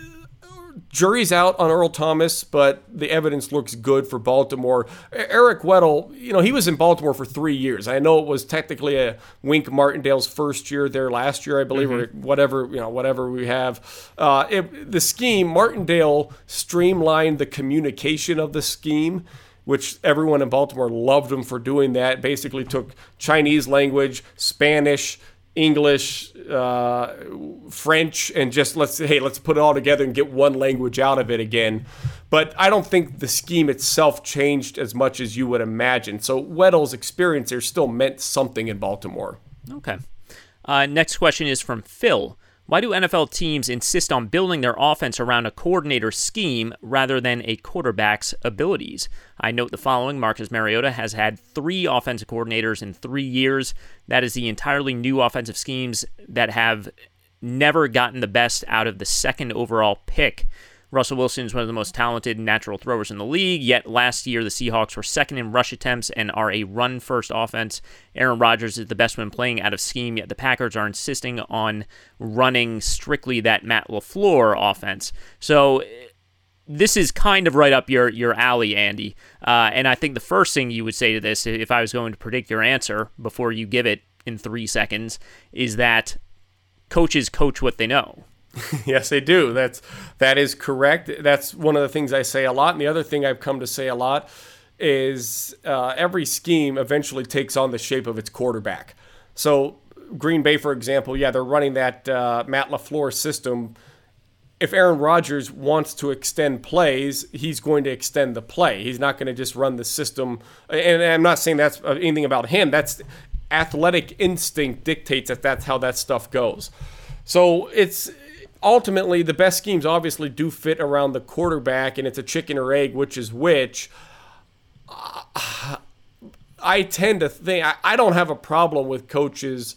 jury's out on Earl Thomas, but the evidence looks good for Baltimore. Eric Weddle, you know, he was in Baltimore for three years. I know it was technically a Wink Martindale's first year there last year, I believe, mm-hmm. or whatever, you know, whatever we have. Uh, it, the scheme, Martindale streamlined the communication of the scheme, which everyone in Baltimore loved him for doing that. Basically took Chinese language, Spanish, English, uh, French, and just let's hey, let's put it all together and get one language out of it again. But I don't think the scheme itself changed as much as you would imagine. So Weddle's experience there still meant something in Baltimore. Okay. Uh, next question is from Phil. Why do N F L teams insist on building their offense around a coordinator scheme rather than a quarterback's abilities? I note the following. Marcus Mariota has had three offensive coordinators in three years. That is the entirely new offensive schemes that have never gotten the best out of the second overall pick. Russell Wilson is one of the most talented natural throwers in the league, yet last year the Seahawks were second in rush attempts and are a run-first offense. Aaron Rodgers is the best when playing out of scheme, yet the Packers are insisting on running strictly that Matt LaFleur offense. So this is kind of right up your, your alley, Andy. Uh, and I think the first thing you would say to this, if I was going to predict your answer before you give it in three seconds, is that coaches coach what they know. Yes, they do. That's that is correct. That's one of the things I say a lot. And the other thing I've come to say a lot is uh, every scheme eventually takes on the shape of its quarterback. So Green Bay, for example, yeah, they're running that uh, Matt LaFleur system. If Aaron Rodgers wants to extend plays, he's going to extend the play. He's not going to just run the system. And I'm not saying that's anything about him. That's athletic instinct dictates that that's how that stuff goes. So it's ultimately the best schemes obviously do fit around the quarterback, and it's a chicken or egg, which is which. Uh, I tend to think I, I don't have a problem with coaches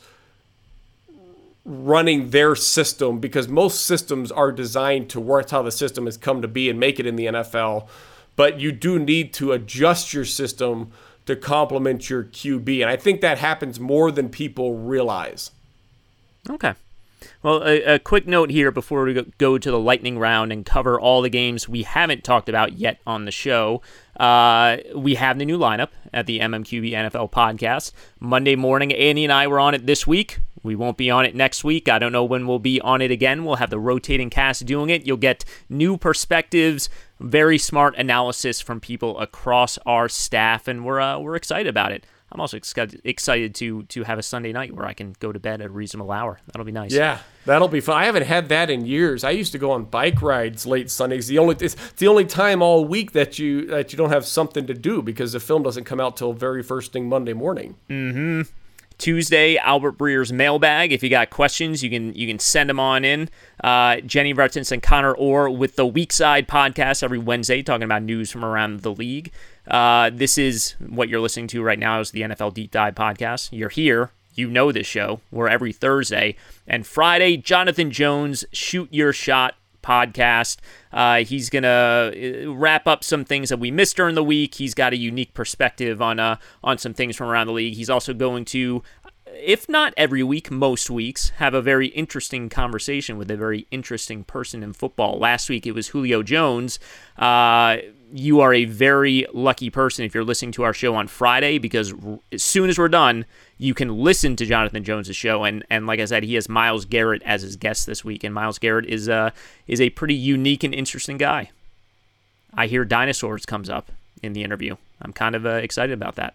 running their system because most systems are designed to work. That's how the system has come to be and make it in the N F L. but you do need to adjust your system to complement your Q B. And I think that happens more than people realize. Okay. Well, a, a quick note here before we go to the lightning round and cover all the games we haven't talked about yet on the show. Uh, we have the new lineup at the M M Q B N F L podcast. Monday morning, Andy and I were on it this week. We won't be on it next week. I don't know when we'll be on it again. We'll have the rotating cast doing it. You'll get new perspectives, very smart analysis from people across our staff, and we're uh, we're excited about it. I'm also excited to to have a Sunday night where I can go to bed at a reasonable hour. That'll be nice. Yeah, that'll be fun. I haven't had that in years. I used to go on bike rides late Sundays. The only it's the only time all week that you that you don't have something to do because the film doesn't come out till very first thing Monday morning. Mm-hmm. Tuesday, Albert Breer's mailbag. If you got questions, you can you can send them on in. Uh, Jenny Vertins and Connor Orr with the Weekside podcast every Wednesday, talking about news from around the league. Uh, this is what you're listening to right now is the N F L Deep Dive podcast. You're here. You know this show. We're every Thursday. And Friday, Jonathan Jones, Shoot Your Shot podcast. Uh, he's going to wrap up some things that we missed during the week. He's got a unique perspective on uh, on some things from around the league. He's also going to, if not every week, most weeks, have a very interesting conversation with a very interesting person in football. Last week, it was Julio Jones. Uh, you are a very lucky person if you're listening to our show on Friday, because as soon as we're done, you can listen to Jonathan Jones' show. And, and like I said, he has Myles Garrett as his guest this week. And Myles Garrett is, uh, is a pretty unique and interesting guy. I hear dinosaurs comes up in the interview. I'm kind of uh, excited about that.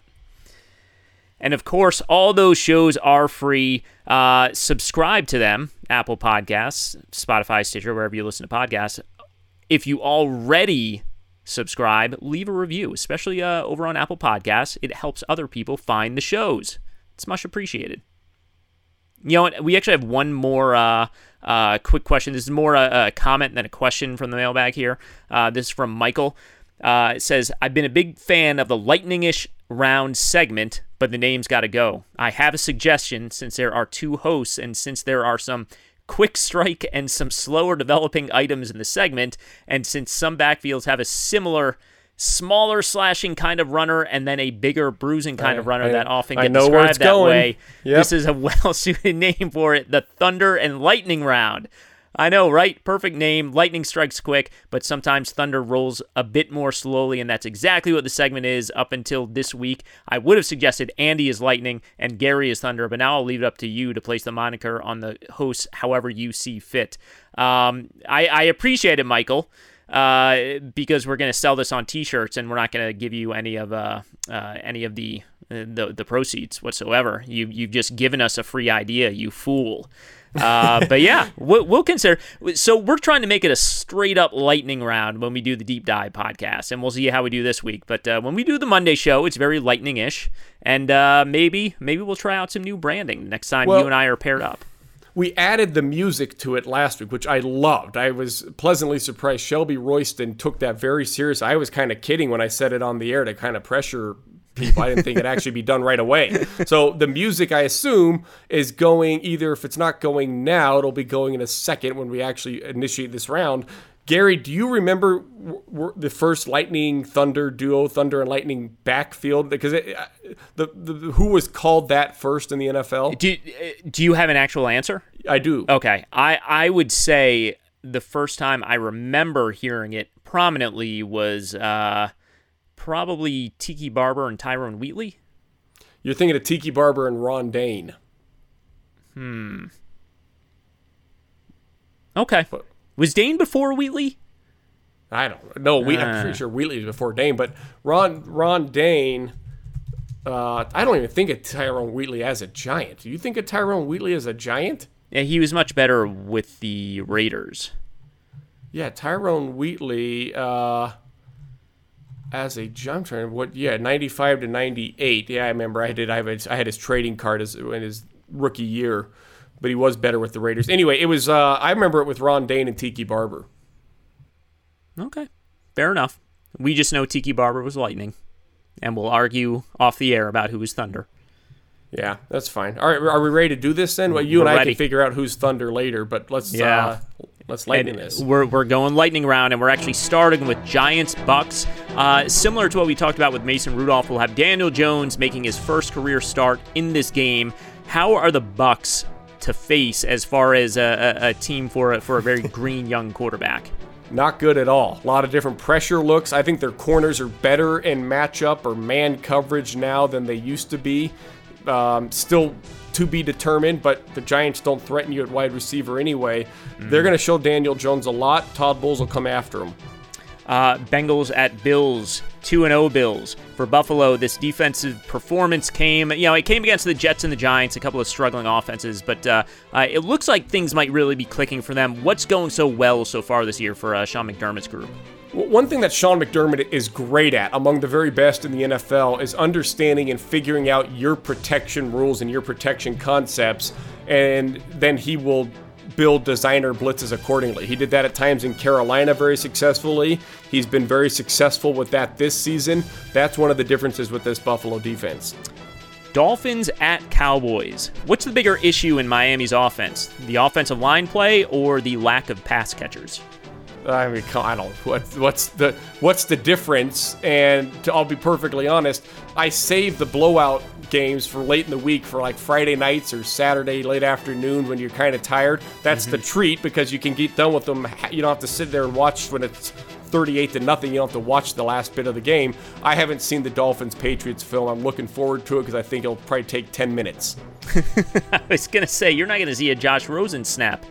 And of course, all those shows are free. Uh, subscribe to them, Apple Podcasts, Spotify, Stitcher, wherever you listen to podcasts. If you already subscribe, leave a review, especially uh, over on Apple Podcasts. It helps other people find the shows. It's much appreciated. You know what? We actually have one more uh, uh, quick question. This is more a, a comment than a question from the mailbag here. Uh, this is from Michael. Uh, it says, I've been a big fan of the lightning-ish round segment, but the name's got to go. I have a suggestion since there are two hosts and since there are some quick strike and some slower developing items in the segment, and since some backfields have a similar smaller slashing kind of runner and then a bigger bruising kind I, of runner I, that often get described that going. way, yep. This is a well-suited name for it, the Thunder and Lightning round. I know, right? Perfect name. Lightning strikes quick, but sometimes Thunder rolls a bit more slowly, and that's exactly what the segment is up until this week. I would have suggested Andy is Lightning and Gary is Thunder, but now I'll leave it up to you to place the moniker on the hosts however you see fit. Um, I, I appreciate it, Michael, uh, because we're going to sell this on T-shirts, and we're not going to give you any of uh, uh, any of the, uh, the the proceeds whatsoever. You you've just given us a free idea, you fool. uh, but yeah, we'll, we'll consider. So we're trying to make it a straight up lightning round when we do the Deep Dive podcast, and we'll see how we do this week. But uh, when we do the Monday show, it's very lightning-ish, and uh, maybe maybe we'll try out some new branding next time well, you and I are paired up. We added the music to it last week, which I loved. I was pleasantly surprised. Shelby Royston took that very serious. I was kind of kidding when I said it on the air to kind of pressure people. I didn't think it'd actually be done right away. So the music, I assume, is going either, if it's not going now, it'll be going in a second when we actually initiate this round. Gary, do you remember w- w- the first Lightning Thunder duo, Thunder and Lightning backfield? Because it, the, the who was called that first in the N F L? Do, do you have an actual answer? I do. Okay. I, I would say the first time I remember hearing it prominently was uh, probably Tiki Barber and Tyrone Wheatley. You're thinking of Tiki Barber and Ron Dane. Hmm. Okay. But, was Dane before Wheatley? I don't know. We, uh. I'm pretty sure Wheatley was before Dane, but Ron Ron Dane, uh, I don't even think of Tyrone Wheatley as a Giant. Do you think of Tyrone Wheatley as a Giant? Yeah, he was much better with the Raiders. Yeah, Tyrone Wheatley uh, as a jump trainer. What? Yeah, ninety-five to ninety-eight. Yeah, I remember. I did. I, have a, I had his trading card as in his rookie year. But he was better with the Raiders. Anyway, it was. Uh, I remember it with Ron Dane and Tiki Barber. Okay, fair enough. We just know Tiki Barber was Lightning, and we'll argue off the air about who was Thunder. Yeah, that's fine. All right, are we ready to do this then? Well, you We're and I ready. can figure out who's Thunder later, but let's yeah. uh, let's Let's lightning and this. We're, we're going lightning round, and we're actually starting with Giants Bucks. Uh, similar to what we talked about with Mason Rudolph, we'll have Daniel Jones making his first career start in this game. How are the Bucks to face as far as a, a, a team for a, for a very green young quarterback? Not good at all. A lot of different pressure looks. I think their corners are better in matchup or man coverage now than they used to be. Um, still to be determined, but the Giants don't threaten you at wide receiver anyway. Mm. They're going to show Daniel Jones a lot. Todd Bowles will come after him. Uh, Bengals at Bills, two and oh Bills. For Buffalo, this defensive performance came, you know, it came against the Jets and the Giants, a couple of struggling offenses, but uh, uh, it looks like things might really be clicking for them. What's going so well so far this year for uh, Sean McDermott's group? One thing that Sean McDermott is great at, among the very best in the N F L, is understanding and figuring out your protection rules and your protection concepts, and then he will build designer blitzes accordingly. He did that at times in Carolina very successfully. He's been very successful with that this season. That's one of the differences with this Buffalo defense. Dolphins at Cowboys. What's the bigger issue in Miami's offense? The offensive line play or the lack of pass catchers? I mean, I don't. What, what's the what's the difference? And to, I'll be perfectly honest, I save the blowout games for late in the week, for like Friday nights or Saturday late afternoon when you're kind of tired. That's mm-hmm. the treat, because you can get done with them. You don't have to sit there and watch when it's thirty-eight to nothing. You don't have to watch the last bit of the game. I haven't seen the Dolphins Patriots film. I'm looking forward to it because I think it'll probably take ten minutes. I was gonna say, you're not gonna see a Josh Rosen snap.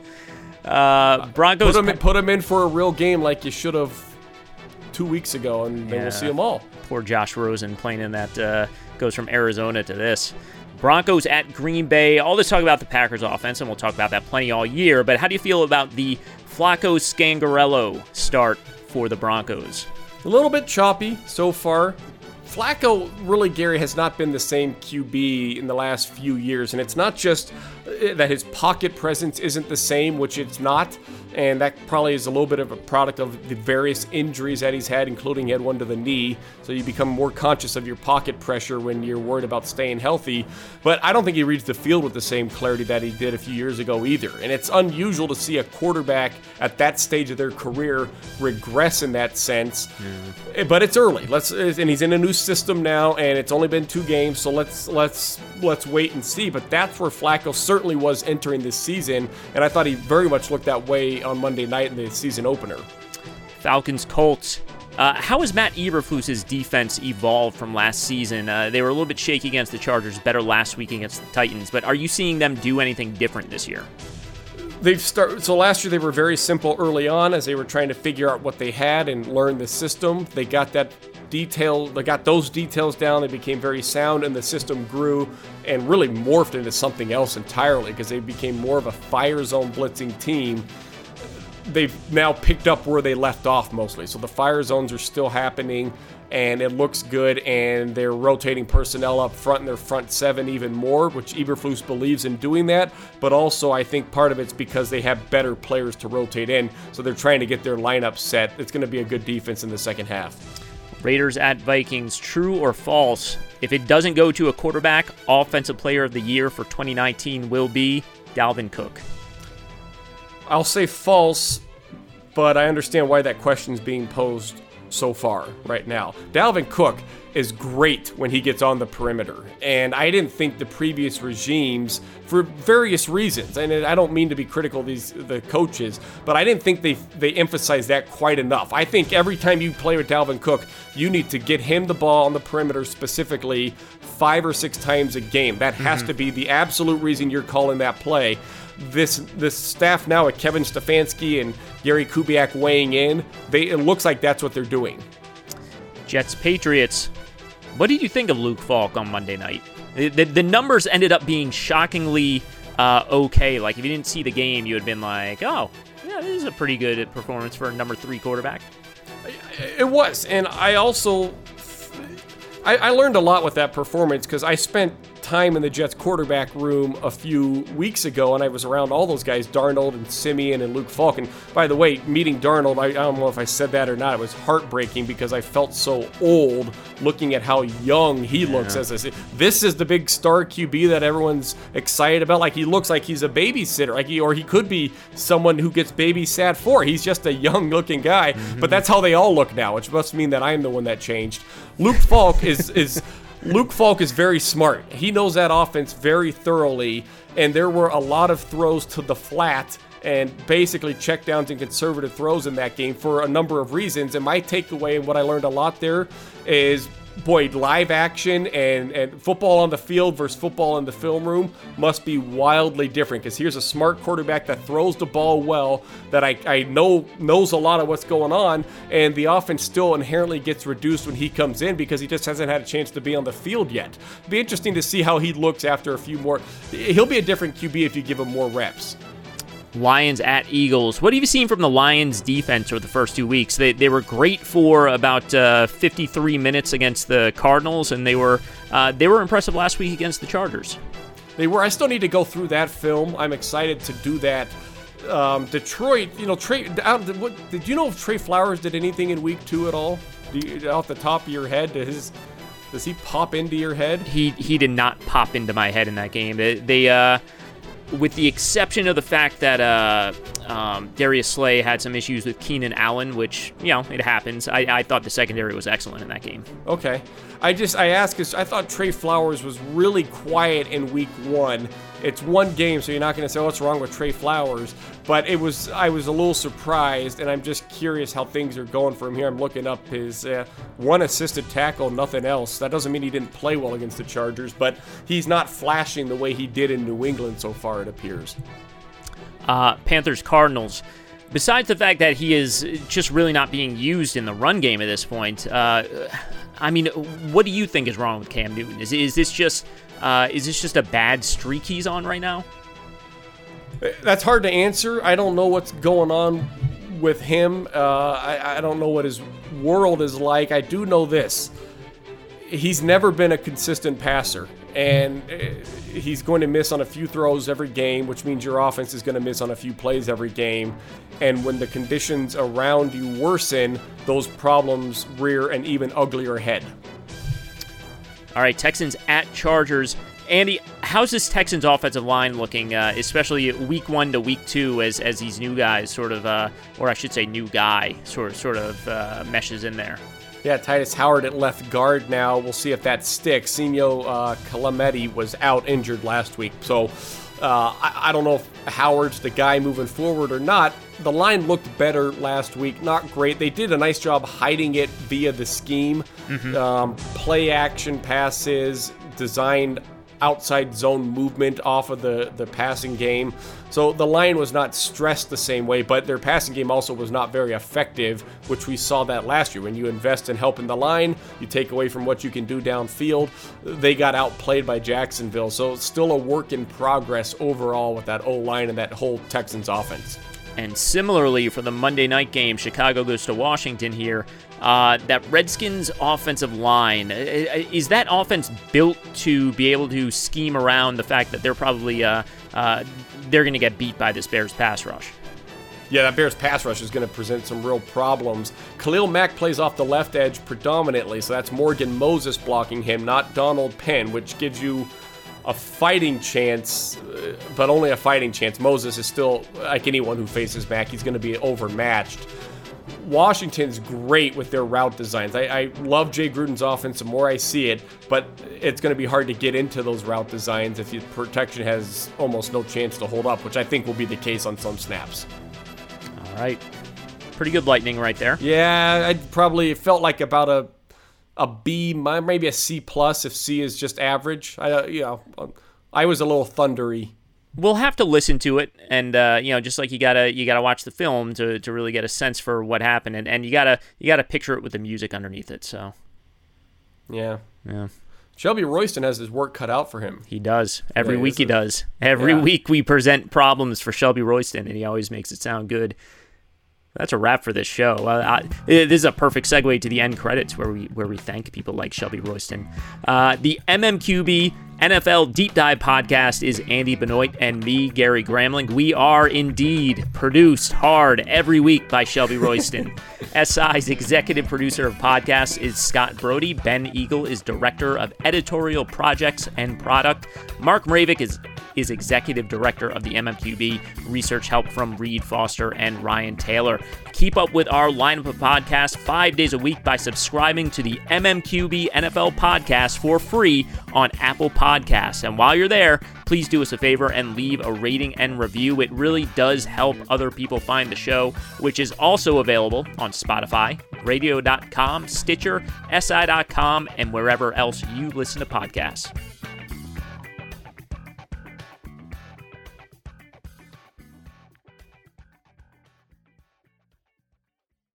Uh, Broncos put him in, put him in for a real game like you should have two weeks ago, and then yeah, we'll see them all. Poor Josh Rosen playing in that. Uh, goes from Arizona to this. Broncos at Green Bay. All this talk about the Packers offense, and we'll talk about that plenty all year. But how do you feel about the Flacco Scangarello start for the Broncos? A little bit choppy so far. Flacco, really, Gary, has not been the same Q B in the last few years. And it's not just that his pocket presence isn't the same, which it's not. And that probably is a little bit of a product of the various injuries that he's had, including he had one to the knee. So you become more conscious of your pocket pressure when you're worried about staying healthy. But I don't think he reads the field with the same clarity that he did a few years ago either. And it's unusual to see a quarterback at that stage of their career regress in that sense. Mm. But it's early. Let's and he's in a new system now, and it's only been two games, so let's let's let's wait and see. But that's where Flacco certainly was entering this season, and I thought he very much looked that way on Monday night in the season opener. Falcons Colts. Uh, how has Matt Eberflus's defense evolved from last season? Uh, they were a little bit shaky against the Chargers, better last week against the Titans, but are you seeing them do anything different this year? They've started. So last year they were very simple early on as they were trying to figure out what they had and learn the system. They got that detail. They got those details down. They became very sound, and the system grew and really morphed into something else entirely because they became more of a fire zone blitzing team. They've now picked up where they left off mostly. So the fire zones are still happening, and it looks good, and they're rotating personnel up front in their front seven even more, which Eberflus believes in doing that. But also I think part of it's because they have better players to rotate in, so they're trying to get their lineup set. It's going to be a good defense in the second half. Raiders at Vikings, true or false? If it doesn't go to a quarterback, Offensive Player of the Year for twenty nineteen will be Dalvin Cook. I'll say false, but I understand why that question's being posed so far right now. Dalvin Cook is great when he gets on the perimeter, and I didn't think the previous regimes, for various reasons, and I don't mean to be critical of these the coaches, but I didn't think they they emphasized that quite enough. I think every time you play with Dalvin Cook, you need to get him the ball on the perimeter specifically five or six times a game. That has mm-hmm. to be the absolute reason you're calling that play. This this staff now with Kevin Stefanski and Gary Kubiak weighing in, they it looks like that's what they're doing. Jets Patriots. What did you think of Luke Falk on Monday night? The, the, the numbers ended up being shockingly uh, okay. Like, if you didn't see the game, you would have been like, oh, yeah, this is a pretty good performance for a number three quarterback. It was, and I also I, I learned a lot with that performance because I spent time in the Jets quarterback room a few weeks ago, and I was around all those guys, Darnold and Simeon and Luke Falk. And by the way, meeting Darnold, I, I don't know if I said that or not, it was heartbreaking because I felt so old looking at how young he yeah. looks. As I say, this is the big star Q B that everyone's excited about. Like, he looks like he's a babysitter, like he, or he could be someone who gets babysat for. He's just a young-looking guy, mm-hmm. but that's how they all look now, which must mean that I'm the one that changed. Luke Falk is is Luke Falk is very smart. He knows that offense very thoroughly, and there were a lot of throws to the flat and basically checkdowns and conservative throws in that game for a number of reasons. And my takeaway and what I learned a lot there is, boy, live action and, and football on the field versus football in the film room must be wildly different, because here's a smart quarterback that throws the ball well, that I, I know knows a lot of what's going on, and the offense still inherently gets reduced when he comes in because he just hasn't had a chance to be on the field yet. It'll be interesting to see how he looks after a few more. He'll be a different Q B if you give him more reps. Lions at Eagles. What have you seen from the Lions defense over the first two weeks? They they were great for about uh, fifty-three minutes against the Cardinals, and they were uh, they were impressive last week against the Chargers. They were. I still need to go through that film. I'm excited to do that. Um, Detroit, you know, Trey. What, did you know if Trey Flowers did anything in week two at all? Do you, off the top of your head, does his does he pop into your head? He he did not pop into my head in that game. They, they uh. with the exception of the fact that uh, um, Darius Slay had some issues with Keenan Allen, which, you know, it happens. I, I thought the secondary was excellent in that game. Okay. I just, I asked because I thought Trey Flowers was really quiet in week one. It's one game, so you're not going to say, oh, what's wrong with Trey Flowers? But it was, I was a little surprised, and I'm just curious how things are going for him here. I'm looking up his uh, one assisted tackle, nothing else. That doesn't mean he didn't play well against the Chargers, but he's not flashing the way he did in New England so far, it appears. Uh, Panthers Cardinals. Besides the fact that he is just really not being used in the run game at this point, uh, I mean, what do you think is wrong with Cam Newton? Is is this just uh, is this just a bad streak he's on right now? That's hard to answer. I don't know what's going on with him. Uh, I, I don't know what his world is like. I do know this. He's never been a consistent passer, and he's going to miss on a few throws every game, which means your offense is going to miss on a few plays every game. And when the conditions around you worsen, those problems rear an even uglier head. All right, Texans at Chargers. Andy, how's this Texans offensive line looking, uh, especially week one to week two, as as these new guys sort of, uh, or I should say new guy, sort of, sort of uh, meshes in there? Yeah, Titus Howard at left guard now. We'll see if that sticks. Senio uh, Calametti was out injured last week, so uh, I, I don't know if Howard's the guy moving forward or not. The line looked better last week. Not great. They did a nice job hiding it via the scheme. Mm-hmm. Um, play action passes, designed outside zone movement off of the, the passing game. So the line was not stressed the same way, but their passing game also was not very effective, which we saw that last year. When you invest in helping the line, you take away from what you can do downfield. They got outplayed by Jacksonville. So it's still a work in progress overall with that O-line and that whole Texans offense. And similarly, for the Monday night game, Chicago goes to Washington here. Uh, that Redskins offensive line, is that offense built to be able to scheme around the fact that they're probably uh, uh, they're going to get beat by this Bears pass rush? Yeah, that Bears pass rush is going to present some real problems. Khalil Mack plays off the left edge predominantly, so that's Morgan Moses blocking him, not Donald Penn, which gives you a fighting chance, but only a fighting chance. Moses is still, like anyone who faces Mack, he's going to be overmatched. Washington's great with their route designs. I, I love Jay Gruden's offense the more I see it, but it's going to be hard to get into those route designs if your protection has almost no chance to hold up, which I think will be the case on some snaps. All right. Pretty good lightning right there. Yeah, I probably felt like about a a B, maybe a C plus if C is just average. I, you know, I was a little thundery. We'll have to listen to it, and uh, you know, just like you gotta you gotta watch the film to, to really get a sense for what happened, and, and you gotta you gotta picture it with the music underneath it. So, yeah, yeah. Shelby Royston has his work cut out for him. He does every yeah, week. He it? does every yeah. week. We present problems for Shelby Royston, and he always makes it sound good. That's a wrap for this show. Uh, I, this is a perfect segue to the end credits where we where we thank people like Shelby Royston. Uh, the M M Q B N F L Deep Dive Podcast is Andy Benoit and me, Gary Gramling. We are indeed produced hard every week by Shelby Royston. S I's executive producer of podcasts is Scott Brody. Ben Eagle is director of editorial projects and product. Mark Mravik is is executive director of the M M Q B. Research help from Reed Foster and Ryan Taylor. Keep up with our lineup of podcasts five days a week by subscribing to the M M Q B N F L podcast for free on Apple Podcasts. And while you're there, please do us a favor and leave a rating and review. It really does help other people find the show, which is also available on Spotify, radio dot com, Stitcher, S I dot com, and wherever else you listen to podcasts.